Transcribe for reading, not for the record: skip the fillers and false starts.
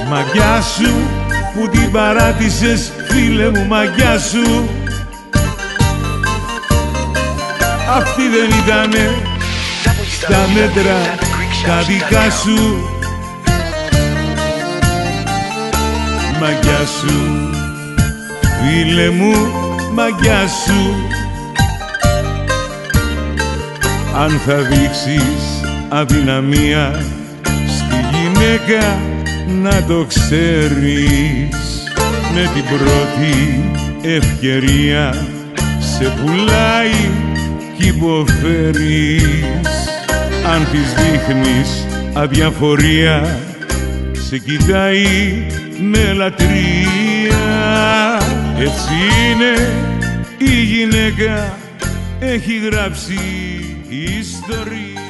Μαγιά σου που την παράτησες, φίλε μου, μαγιά σου. Αυτή δεν ήτανε στα μέτρα τα δικά σου. Μαγιά σου, φίλε μου, μαγιά σου. Αν θα δείξεις αδυναμία στη γυναίκα, να το ξέρεις, με την πρώτη ευκαιρία σε πουλάει κι υποφέρεις. Αν της δείχνεις αδιαφορία, σε κοιτάει με λατρεία. Έτσι είναι η γυναίκα, έχει γράψει ιστορία.